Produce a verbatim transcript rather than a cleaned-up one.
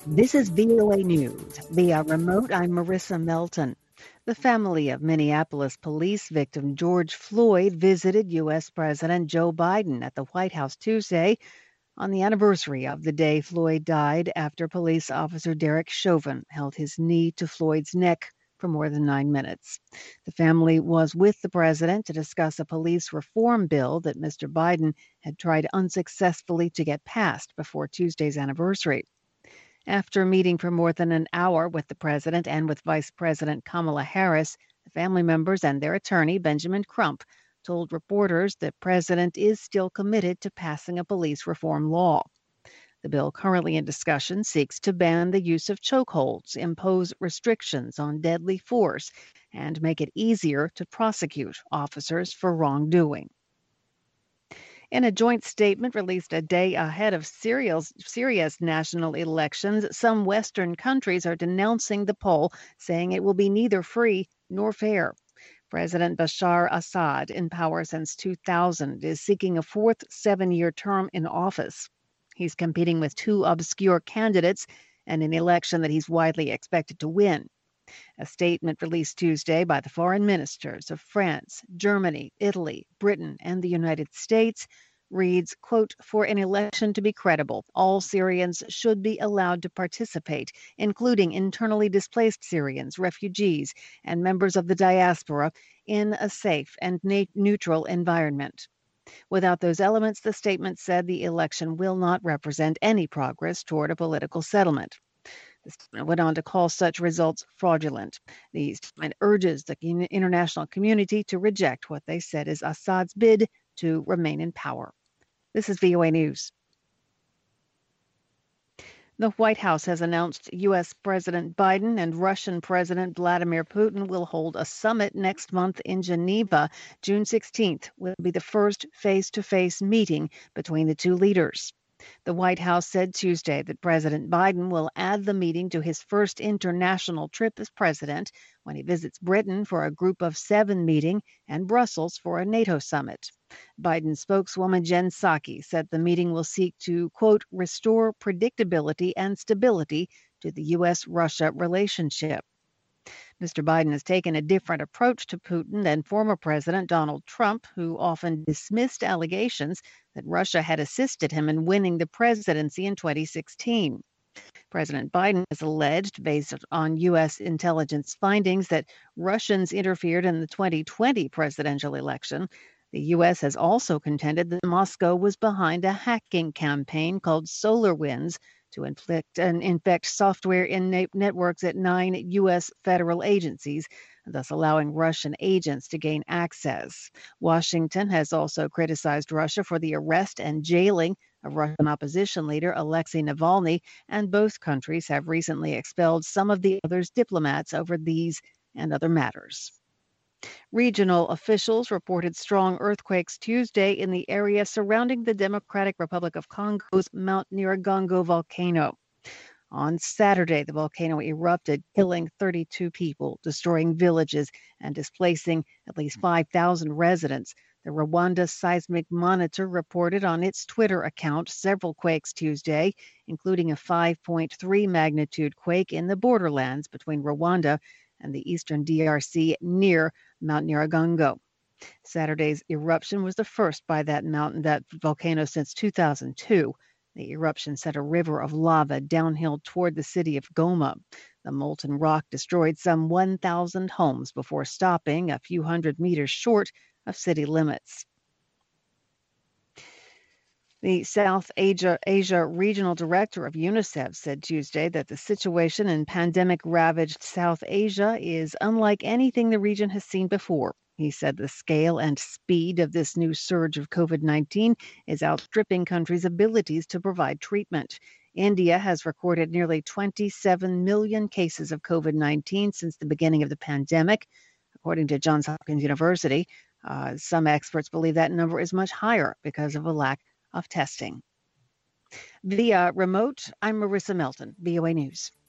This is V O A News. Via remote, I'm Marissa Melton. The family of Minneapolis police victim George Floyd visited U S. President Joe Biden at the White House Tuesday on the anniversary of the day Floyd died after police officer Derek Chauvin held his knee to Floyd's neck for more than nine minutes. The family was with the president to discuss a police reform bill that Mister Biden had tried unsuccessfully to get passed before Tuesday's anniversary. After meeting for more than an hour with the president and with Vice President Kamala Harris, the family members and their attorney, Benjamin Crump, told reporters the president is still committed to passing a police reform law. The bill currently in discussion seeks to ban the use of chokeholds, impose restrictions on deadly force, and make it easier to prosecute officers for wrongdoing. In a joint statement released a day ahead of Syria's, Syria's national elections, some Western countries are denouncing the poll, saying it will be neither free nor fair. President Bashar Assad, in power since two thousand, is seeking a fourth seven-year term in office. He's competing with two obscure candidates in an election that he's widely expected to win. A statement released Tuesday by the foreign ministers of France, Germany, Italy, Britain, and the United States reads, quote, "For an election to be credible, all Syrians should be allowed to participate, including internally displaced Syrians, refugees, and members of the diaspora, in a safe and na- neutral environment." Without those elements, the statement said the election will not represent any progress toward a political settlement. The statement went on to call such results fraudulent. The statement urges the international community to reject what they said is Assad's bid to remain in power. This is V O A News. The White House has announced U S. President Biden and Russian President Vladimir Putin will hold a summit next month in Geneva. June sixteenth will be the first face-to-face meeting between the two leaders. The White House said Tuesday that President Biden will add the meeting to his first international trip as president when he visits Britain for a Group of Seven meeting and Brussels for a NATO summit. Biden spokeswoman Jen Psaki said the meeting will seek to, quote, "restore predictability and stability to the U S Russia relationship." Mister Biden has taken a different approach to Putin than former President Donald Trump, who often dismissed allegations that Russia had assisted him in winning the presidency in twenty sixteen. President Biden has alleged, based on U S intelligence findings, that Russians interfered in the twenty twenty presidential election. The U S has also contended that Moscow was behind a hacking campaign called SolarWinds to inflict and infect software in na- networks at nine U S federal agencies, thus allowing Russian agents to gain access. Washington has also criticized Russia for the arrest and jailing of Russian opposition leader Alexei Navalny, and both countries have recently expelled some of the other's diplomats over these and other matters. Regional officials reported strong earthquakes Tuesday in the area surrounding the Democratic Republic of Congo's Mount Nyiragongo volcano. On Saturday, the volcano erupted, killing thirty-two people, destroying villages, and displacing at least five thousand residents. The Rwanda Seismic Monitor reported on its Twitter account several quakes Tuesday, including a five point three magnitude quake in the borderlands between Rwanda and the eastern D R C near Mount Nyiragongo. Saturday's eruption was the first by that mountain, that volcano, since two thousand two. The eruption sent a river of lava downhill toward the city of Goma. The molten rock destroyed some one thousand homes before stopping a few hundred meters short of city limits. The South Asia, Asia Regional Director of UNICEF said Tuesday that the situation in pandemic-ravaged South Asia is unlike anything the region has seen before. He said the scale and speed of this new surge of COVID nineteen is outstripping countries' abilities to provide treatment. India has recorded nearly twenty-seven million cases of COVID nineteen since the beginning of the pandemic, according to Johns Hopkins University. Uh, some experts believe that number is much higher because of a lack of testing. Via remote, I'm Marissa Melton, V O A News.